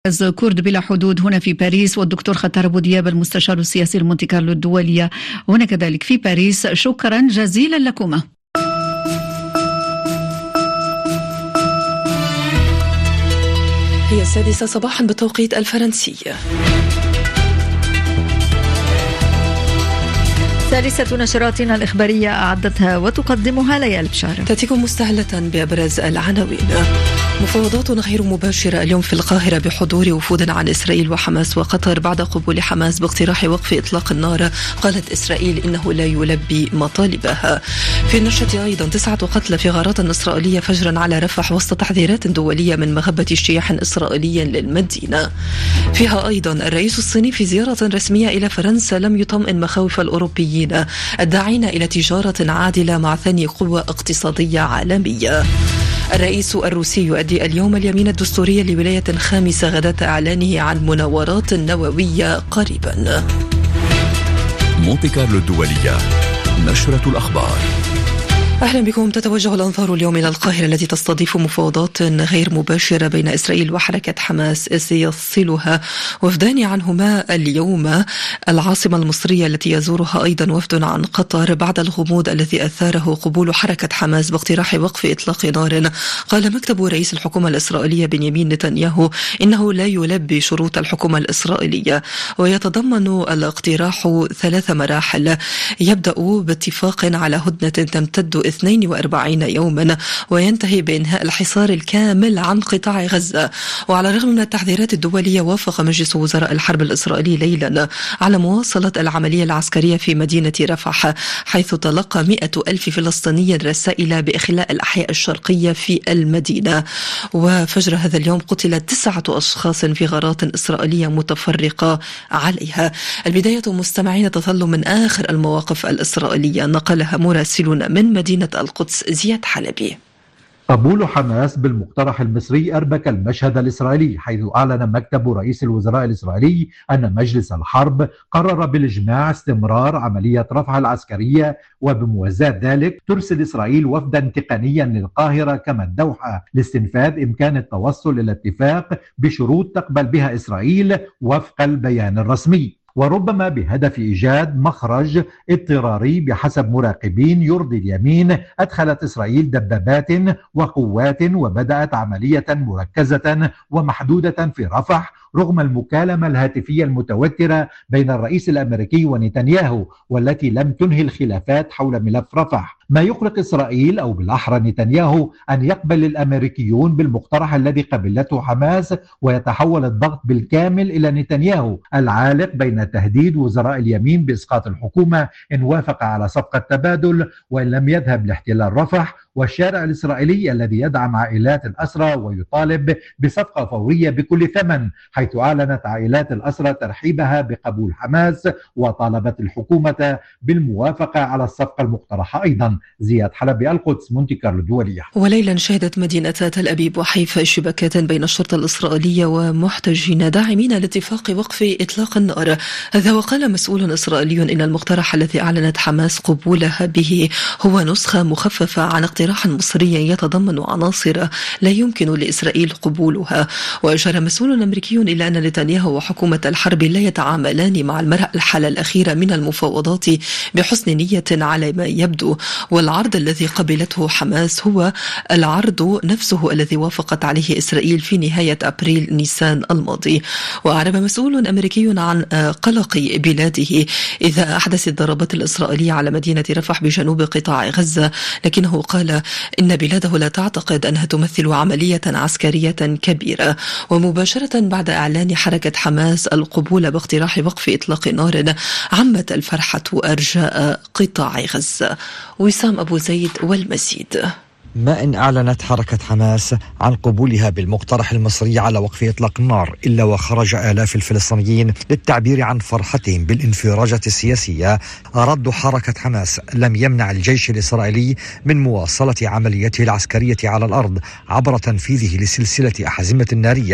كرد بلا حدود هنا في باريس، والدكتور خطر أبو دياب المستشار السياسي لمونتي كارلو الدولية هنا كذلك في باريس. شكرا جزيلا لكما. هي 6 صباحا بالتوقيت الفرنسي. ثالثة نشراتنا الإخبارية أعدتها وتقدمها ليال بشارة. تأتيكم مستهلة بأبرز العناوين. مفاوضات غير مباشرة اليوم في القاهرة بحضور وفود عن إسرائيل وحماس وقطر بعد قبول حماس باقتراح وقف إطلاق النار. قالت إسرائيل إنه لا يلبي مطالبها. في النشرة أيضا 9 قتلى في غارات إسرائيلية فجرا على رفح وسط تحذيرات دولية من مغبة اجتياح إسرائيلي للمدينة. فيها أيضا الرئيس الصيني في زيارة رسمية إلى فرنسا لم يطمئن مخاوف الأوروبيين الداعين إلى تجارة عادلة مع ثاني قوة اقتصادية عالمية. الرئيس الروسي يؤدي اليوم اليمين الدستوري لولاية خامسة غداة إعلانه عن مناورات نووية قريبا. مونتي كارلو الدولية، نشرة الأخبار. أهلا بكم. تتوجه الأنظار اليوم إلى القاهرة التي تستضيف مفاوضات غير مباشرة بين إسرائيل وحركة حماس سيصلها وفدان عنهما اليوم العاصمة المصرية التي يزورها أيضا وفد عن قطر بعد الغموض الذي أثاره قبول حركة حماس باقتراح وقف إطلاق نار. قال مكتب رئيس الحكومة الإسرائيلية بنيامين نتنياهو إنه لا يلبي شروط الحكومة الإسرائيلية، ويتضمن الاقتراح 3 مراحل. يبدأ باتفاق على هدنة تمتد 42 يوما وينتهي بإنهاء الحصار الكامل عن قطاع غزة. وعلى الرغم من التحذيرات الدولية، وافق مجلس وزراء الحرب الإسرائيلي ليلا على مواصلة العملية العسكرية في مدينة رفح، حيث تلقى 100,000 فلسطيني رسائل بإخلاء الأحياء الشرقية في المدينة. وفجر هذا اليوم قتل 9 أشخاص في غارات إسرائيلية متفرقة عليها. البداية مستمعين تظل من آخر المواقف الإسرائيلية نقلها مراسلنا من مدينة القدس زياد حلبي. قبول حماس بالمقترح المصري أربك المشهد الإسرائيلي، حيث أعلن مكتب رئيس الوزراء الإسرائيلي أن مجلس الحرب قرر بالإجماع استمرار عملية رفح العسكرية، وبموازاة ذلك ترسل إسرائيل وفدا تقنيا للقاهرة كما الدوحة لاستنفاذ إمكان التوصل إلى اتفاق بشروط تقبل بها إسرائيل وفق البيان الرسمي، وربما بهدف إيجاد مخرج اضطراري. بحسب مراقبين يرضي اليمين، أدخلت إسرائيل دبابات وقوات وبدأت عملية مركزة ومحدودة في رفح رغم المكالمة الهاتفية المتوترة بين الرئيس الأمريكي ونتنياهو، والتي لم تنهي الخلافات حول ملف رفح، ما يقلق إسرائيل أو بالأحرى نتنياهو أن يقبل الأمريكيون بالمقترح الذي قبلته حماس ويتحول الضغط بالكامل إلى نتنياهو، العالق بين تهديد وزراء اليمين بإسقاط الحكومة إن وافق على صفقة تبادل وإن لم يذهب لاحتلال رفح، والشارع الإسرائيلي الذي يدعم عائلات الأسرى ويطالب بصفقة فورية بكل ثمن، حيث أعلنت عائلات الأسرى ترحيبها بقبول حماس وطالبت الحكومة بالموافقة على الصفقة المقترحة أيضا. زياد حلبي، القدس، مونتي كارلو الدولية. وليلا شهدت مدينة تل أبيب وحيفا اشتباكات بين الشرطة الإسرائيلية ومحتجين داعمين لاتفاق وقف إطلاق النار. هذا وقال مسؤول إسرائيلي إن المقترح الذي أعلنت حماس قبولها به هو نسخة مخففة عن اقتراح مصري يتضمن عناصر لا يمكن لإسرائيل قبولها. وأشار مسؤول أمريكي إلى أن نتنياهو وحكومة الحرب لا يتعاملان مع المرحلة الأخيرة من المفاوضات بحسن نية على ما يبدو، والعرض الذي قبلته حماس هو العرض نفسه الذي وافقت عليه إسرائيل في نهاية أبريل نيسان الماضي. وأعرب مسؤول أمريكي عن قلق بلاده إذا أحدث الضربات الإسرائيلية على مدينة رفح بجنوب قطاع غزة، لكنه قال إن بلاده لا تعتقد أنها تمثل عملية عسكرية كبيرة. ومباشرة بعد إعلان حركة حماس القبول باقتراح وقف إطلاق نار، عمت الفرحة أرجاء قطاع غزة. وسام أبو زيد والمزيد. ما إن أعلنت حركة حماس عن قبولها بالمقترح المصري على وقف إطلاق النار، إلا وخرج آلاف الفلسطينيين للتعبير عن فرحتهم بالانفراجة السياسية. رد حركة حماس لم يمنع الجيش الإسرائيلي من مواصلة عمليته العسكرية على الأرض عبر تنفيذه لسلسلة أحزمة نارية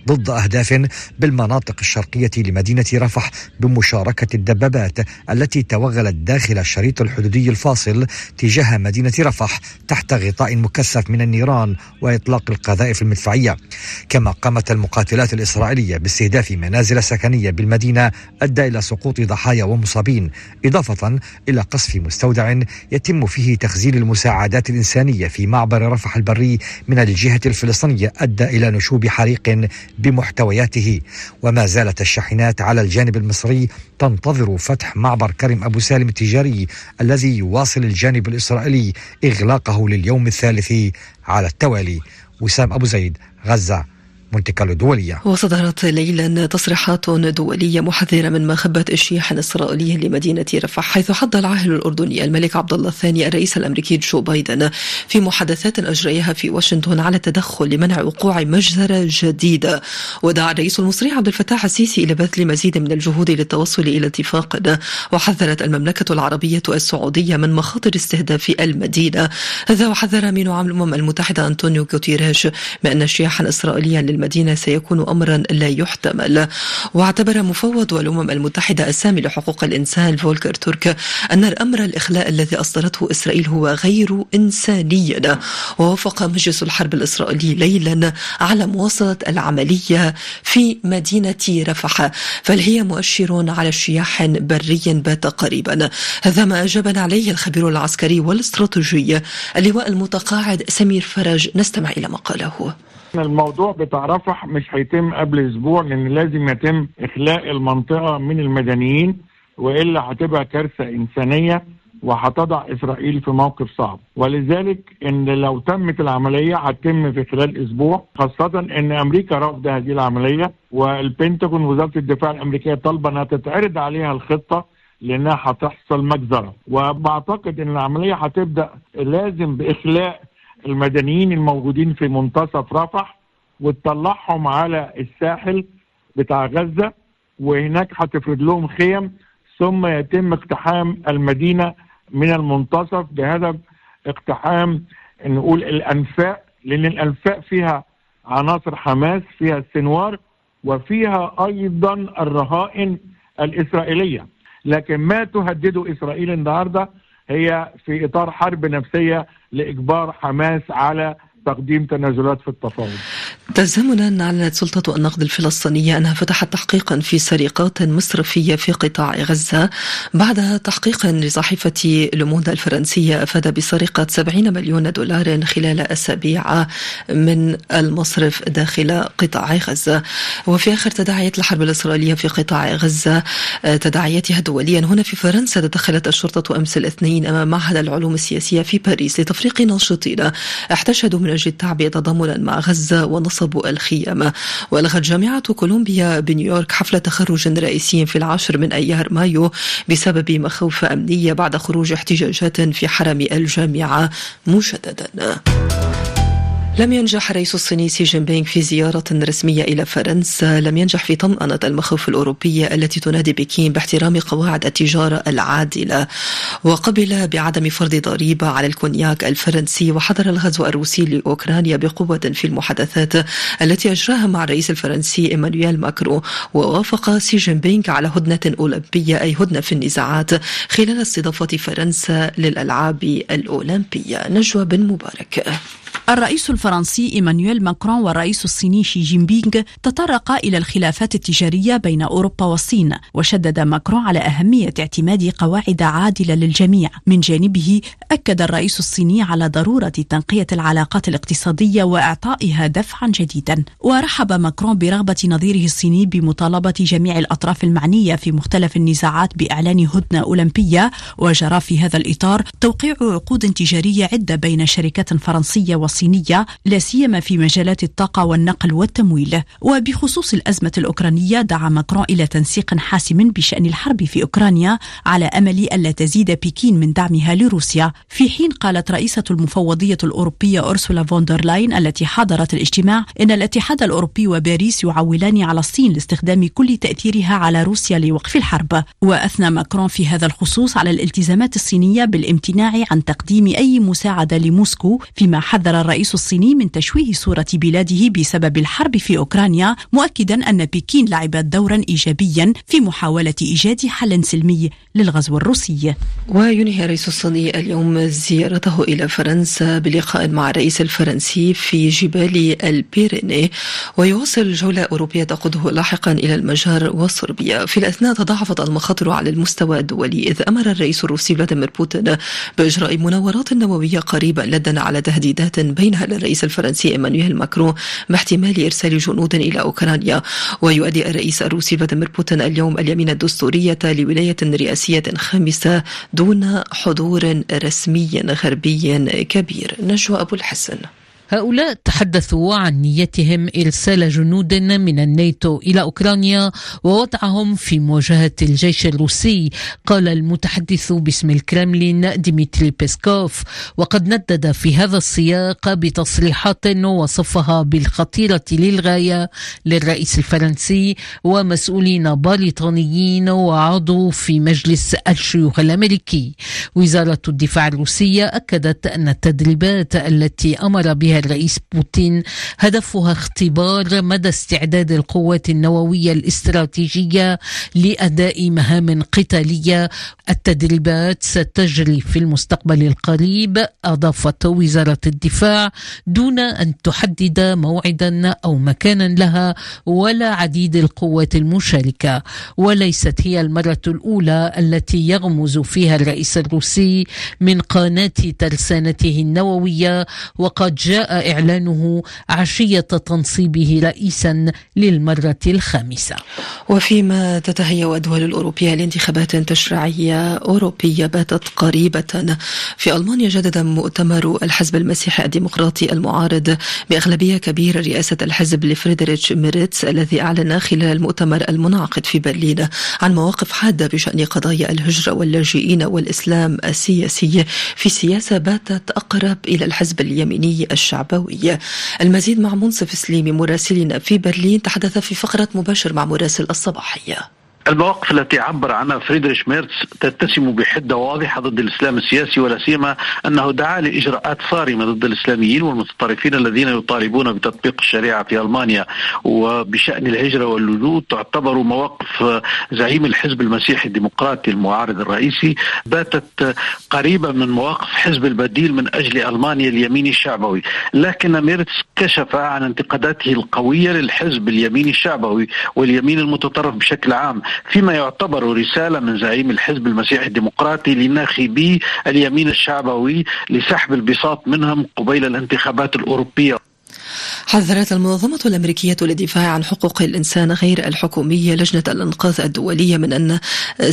ضد أهداف بالمناطق الشرقية لمدينة رفح بمشاركة الدبابات التي توغلت داخل الشريط الحدودي الفاصل تجاه مدينة رفح تحت غطاء مكثف من النيران وإطلاق القذائف المدفعية. كما قامت المقاتلات الإسرائيلية باستهداف منازل سكنية بالمدينة أدى إلى سقوط ضحايا ومصابين، إضافة إلى قصف مستودع يتم فيه تخزين المساعدات الإنسانية في معبر رفح البري من الجهة الفلسطينية أدى إلى نشوب حريق بمحتوياته. وما زالت الشاحنات على الجانب المصري تنتظر فتح معبر كرم أبو سالم التجاري الذي يواصل الجانب الإسرائيلي إغلاقه لليوم الثالث على التوالي. وسام أبو زيد، غزة، مونتي كارلو الدولية. وصدرت ليلا تصريحات دولية محذرة من مخبة الشياح الإسرائيلية لمدينة رفح، حيث حض العاهل الأردني الملك عبد الله الثاني الرئيس الأمريكي جو بايدن في محادثات أجريها في واشنطن على التدخل لمنع وقوع مجزرة جديدة. ودعا الرئيس المصري عبد الفتاح السيسي إلى بذل مزيد من الجهود للتوصل إلى اتفاق. وحذرت المملكة العربية السعودية من مخاطر استهداف المدينة. هذا وحذر أمين عام الأمم المتحدة أنطونيو غوتيريش بأن الشياح الإسرائيلية المدينة سيكون أمرا لا يحتمل. واعتبر مفوض الأمم المتحدة السامي لحقوق الإنسان فولكر تورك أن الأمر الإخلاء الذي أصدرته إسرائيل هو غير إنساني. ووافق مجلس الحرب الإسرائيلي ليلا على مواصلة العملية في مدينة رفح، فهي مؤشر على اجتياح بري بات قريبا. هذا ما أجابنا عليه الخبير العسكري والاستراتيجي اللواء المتقاعد سمير فرج. نستمع إلى ما قاله. الموضوع بتاع رفح مش هيتم قبل اسبوع، لان لازم يتم اخلاء المنطقة من المدنيين، وإلا هتبقى كارثة إنسانية وهتضع إسرائيل في موقف صعب. ولذلك ان لو تمت العملية هتتم في خلال اسبوع، خاصة ان امريكا رافض هذه العملية، والبنتاغون وزارة الدفاع الامريكية طالبة انها تتعرض عليها الخطة لانها هتحصل مجزرة. وبعتقد ان العملية هتبدأ لازم باخلاء المدنيين الموجودين في منتصف رفح وتطلعهم على الساحل بتاع غزة، وهناك هتفرد لهم خيم، ثم يتم اقتحام المدينة من المنتصف بهدف اقتحام نقول الأنفاق، لأن الأنفاق فيها عناصر حماس، فيها السنوار، وفيها أيضا الرهائن الإسرائيلية. لكن ما تهدده إسرائيل النهاردة هي في إطار حرب نفسية لإجبار حماس على تقديم تنازلات في التفاوض. تزامنا أعلنت سلطة النقد الفلسطينية أنها فتحت تحقيقا في سرقات مصرفية في قطاع غزة بعد تحقيق لصحيفة لوموند الفرنسية أفاد بسرقة 70 مليون دولار خلال أسابيع من المصرف داخل قطاع غزة. وفي آخر تداعيات الحرب الإسرائيلية في قطاع غزة تداعياتها دوليا، هنا في فرنسا تدخلت الشرطة أمس الاثنين أمام معهد العلوم السياسية في باريس لتفريق ناشطين احتشدوا من أجل التعبئة تضامنا مع غزة ونصبوا الخيام. وألغت جامعة كولومبيا بنيويورك حفلة تخرج رئيسي في 10 من أيار مايو بسبب مخاوف أمنية بعد خروج احتجاجات في حرم الجامعة مجددا. لم ينجح الرئيس الصيني سي جين بينغ في زيارة رسمية إلى فرنسا، لم ينجح في طمأنة المخاوف الأوروبية التي تنادي بكين باحترام قواعد التجارة العادلة، وقبل بعدم فرض ضريبة على الكونياك الفرنسي. وحضر الغزو الروسي لأوكرانيا بقوة في المحادثات التي أجراها مع الرئيس الفرنسي إيمانويل ماكرون، ووافق سي جين بينغ على هدنة أولمبية أي هدنة في النزاعات خلال استضافة فرنسا للألعاب الأولمبية. نجوى بن مبارك. الرئيس الفرنسي إيمانويل ماكرون والرئيس الصيني شي جين بينغ تطرقا إلى الخلافات التجارية بين أوروبا والصين، وشدد ماكرون على أهمية اعتماد قواعد عادلة للجميع. من جانبه أكد الرئيس الصيني على ضرورة تنقية العلاقات الاقتصادية وإعطائها دفعا جديدا. ورحب ماكرون برغبة نظيره الصيني بمطالبة جميع الأطراف المعنية في مختلف النزاعات بإعلان هدنة أولمبية، وجرى في هذا الإطار توقيع عقود تجارية عدة بين شركات فرنسية وصينية لا سيما في مجالات الطاقة والنقل والتمويل. وبخصوص الأزمة الأوكرانية دعا ماكرون إلى تنسيق حاسم بشأن الحرب في أوكرانيا على أمل ألا تزيد بكين من دعمها لروسيا، في حين قالت رئيسة المفوضية الأوروبية أورسولا فوندر لاين التي حضرت الاجتماع إن الاتحاد الأوروبي وباريس يعولان على الصين لاستخدام كل تأثيرها على روسيا لوقف الحرب. وأثنى ماكرون في هذا الخصوص على الالتزامات الصينية بالامتناع عن تقديم أي مساعدة لموسكو، فيما حذر الرئيس الصيني الصيني من تشويه صورة بلاده بسبب الحرب في أوكرانيا، مؤكدا أن بكين لعبت دورا إيجابيا في محاولة إيجاد حل سلمي للغزو الروسي. وينهي الرئيس الصيني اليوم زيارته إلى فرنسا بلقاء مع الرئيس الفرنسي في جبال البيريني، ويواصل جولة أوروبية تقوده لاحقا إلى المجر وصربيا. في الأثناء تضاعفت المخاطر على المستوى الدولي، إذ أمر الرئيس الروسي فلاديمير بوتين بإجراء مناورات نووية قريبا، لدا على تهديدات بينها للرئيس الفرنسي إيمانويل ماكرون باحتمال إرسال جنود إلى أوكرانيا. ويؤدي الرئيس الروسي فلاديمير بوتين اليوم اليمين الدستورية لولاية رئاسية خامسة دون حضور رسمي غربي كبير. نجوى أبو الحسن. هؤلاء تحدثوا عن نيتهم إرسال جنود من الناتو إلى أوكرانيا ووضعهم في مواجهة الجيش الروسي، قال المتحدث باسم الكرملين ديمتري بيسكوف، وقد ندد في هذا السياق بتصريحات وصفها بالخطيرة للغاية للرئيس الفرنسي ومسؤولين بريطانيين وعضو في مجلس الشيوخ الأمريكي. وزارة الدفاع الروسية أكدت أن التدريبات التي أمر بها الرئيس بوتين هدفها اختبار مدى استعداد القوات النووية الاستراتيجية لأداء مهام قتالية. التدريبات ستجري في المستقبل القريب، أضافت وزارة الدفاع، دون أن تحدد موعدا أو مكانا لها ولا عديد القوات المشاركة. وليست هي المرة الأولى التي يغمز فيها الرئيس الروسي من قناة ترسانته النووية، وقد جاء إعلانه عشية تنصيبه رئيسا للمرة الخامسة. وفيما تتهيأ الدول الأوروبية لانتخابات تشريعية أوروبية باتت قريبة، في ألمانيا جدد مؤتمر الحزب المسيحي الديمقراطي المعارض بأغلبية كبيرة رئاسة الحزب لفريدريتش ميرتس، الذي أعلن خلال المؤتمر المنعقد في برلين عن مواقف حادة بشأن قضايا الهجرة واللاجئين والإسلام السياسي في سياسة باتت أقرب إلى الحزب اليميني الشعبوي. المزيد مع منصف سليمي مراسلنا في برلين، تحدث في فقرة مباشر مع مراسل الصباحية. المواقف التي عبر عنها فريدريش ميرتس تتسم بحدة واضحة ضد الإسلام السياسي، ولا سيما أنه دعا لإجراءات صارمة ضد الإسلاميين والمتطرفين الذين يطالبون بتطبيق الشريعة في ألمانيا. وبشأن الهجرة واللجوء تعتبر مواقف زعيم الحزب المسيحي الديمقراطي المعارض الرئيسي باتت قريبة من مواقف حزب البديل من أجل ألمانيا اليميني الشعبوي، لكن ميرتس كشف عن انتقاداته القوية للحزب اليميني الشعبوي واليمين المتطرف بشكل عام، فيما يعتبر رسالة من زعيم الحزب المسيحي الديمقراطي لناخبي اليمين الشعبوي لسحب البساط منهم قبيل الانتخابات الأوروبية. حذرت المنظمة الأمريكية للدفاع عن حقوق الإنسان غير الحكومية لجنة الإنقاذ الدولية من أن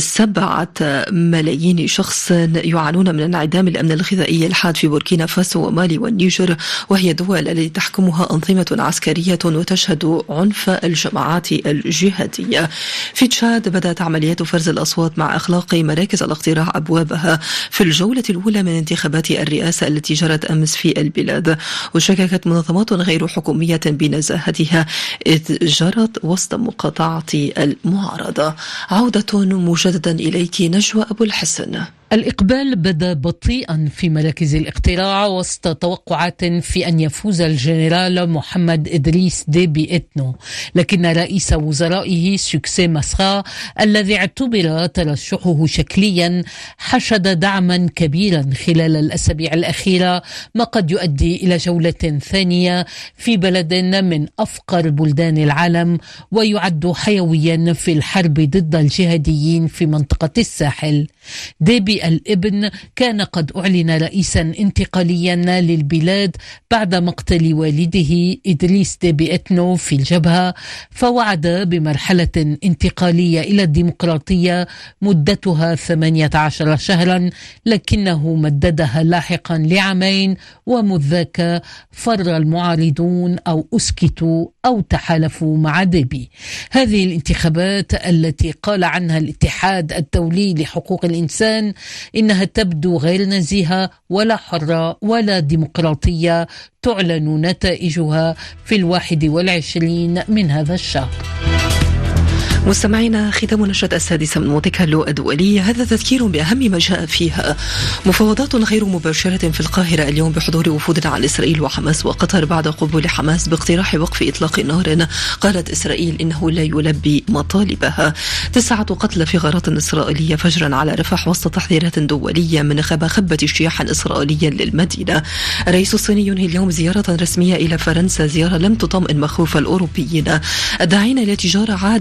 7 ملايين شخص يعانون من انعدام الأمن الغذائي الحاد في بوركينا فاسو ومالي والنيجر، وهي دول التي تحكمها أنظمة عسكرية وتشهد عنف الجماعات الجهادية. في تشاد بدأت عمليات فرز الأصوات مع إغلاق مراكز الاقتراع أبوابها في الجولة الأولى من انتخابات الرئاسة التي جرت أمس في البلاد. وشككت منظمات غير حكومية بنزاهتها إذ جرت وسط مقاطعة المعارضة. عودة مجددا إليك نجوى أبو الحسن. الإقبال بدا بطيئا في مراكز الاقتراع وسط توقعات في أن يفوز الجنرال محمد إدريس ديبي إتنو، لكن رئيس وزرائه سوكسي مسخا الذي اعتبر ترشحه شكليا حشد دعما كبيرا خلال الأسابيع الأخيرة، ما قد يؤدي إلى جولة ثانية في بلد من أفقر بلدان العالم ويعد حيويا في الحرب ضد الجهاديين في منطقة الساحل. ديبي الابن كان قد أعلن رئيسا انتقاليا للبلاد بعد مقتل والده إدريس ديبي إتنو في الجبهة، فوعد بمرحلة انتقالية إلى الديمقراطية مدتها 18 شهرا، لكنه مددها لاحقا ل2 ومذ ذاك فر المعارضون أو أسكتوا أو تحالفوا مع ديبي. هذه الانتخابات التي قال عنها الاتحاد الدولي لحقوق الإنسان إنها تبدو غير نزيهة ولا حرة ولا ديمقراطية، تعلن نتائجها في 21 من هذا الشهر. مستمعينا، ختام نشرة 6 من مونتي كارلو الدولية، هذا تذكير بأهم ما جاء فيها. مفاوضات غير مباشرة في القاهرة اليوم بحضور وفود عن إسرائيل وحماس وقطر بعد قبول حماس باقتراح وقف إطلاق نار. قالت إسرائيل إنه لا يلبي مطالبها. 9 قتلى في غارات إسرائيلية فجرا على رفح وسط تحذيرات دولية من خبة اجتياح إسرائيليا للمدينة. الرئيس الصيني ينهي اليوم زيارة رسمية إلى فرنسا، زيارة لم تطمئن مخاوف الأوروبيين الداعين إلى تجارة